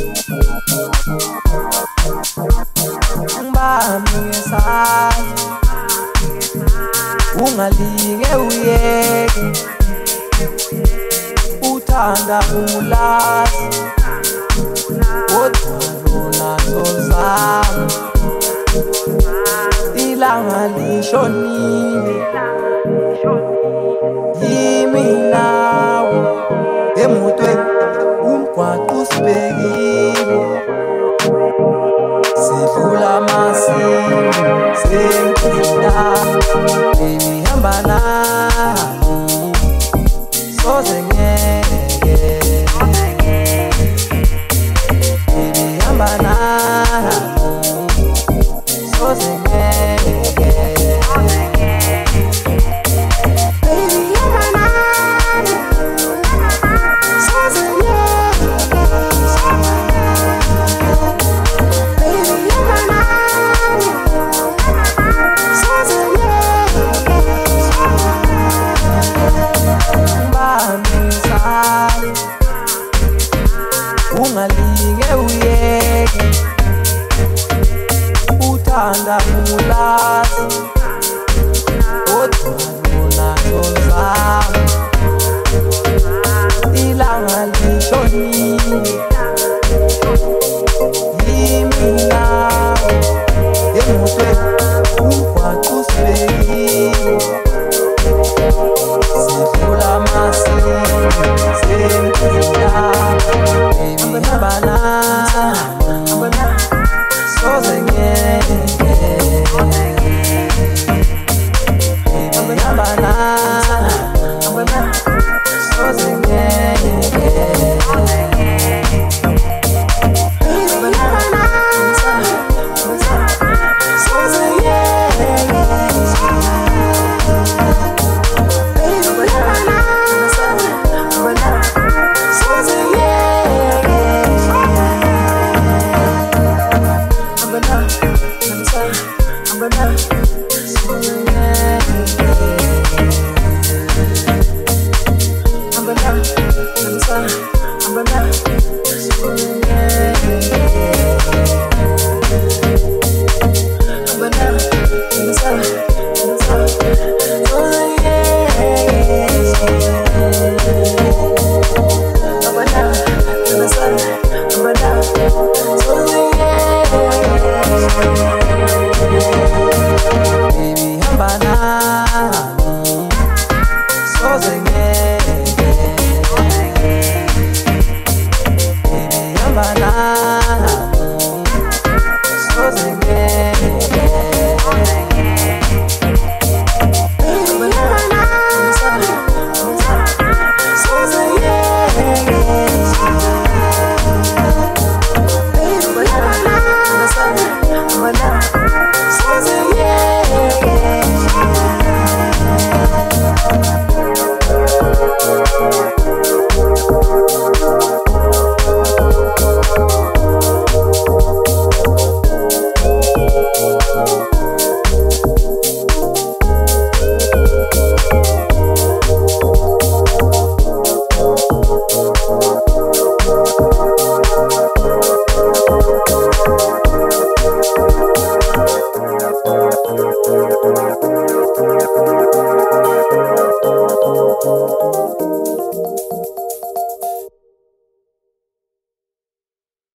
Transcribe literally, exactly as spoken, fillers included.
Ngibambe ngesandla ungalinge uyeke uthanda ulazi kodwa lona zozama ilanga lishonile yimi nawe emotweni umgwaqo usibekile sidlula amasimo sempila baby hamba nami soze ngeke baby hamba nami soze ngeke baby hamba nami soze ngeke baby hamba nami soze ngeke ngibambe ngesandla ungalinge uyeke uthanda ulazi kodwa lona zozama ilanga lishonile yimi nawe emotweni umgwaqo usibekile sidlula amasimo sempila baby hamba nami soze ngeke baby hamba nami soze ngeke baby hamba nami soze ngeke baby hamba nami soze ngeke baby hamba nami soze ngeke baby hamba nami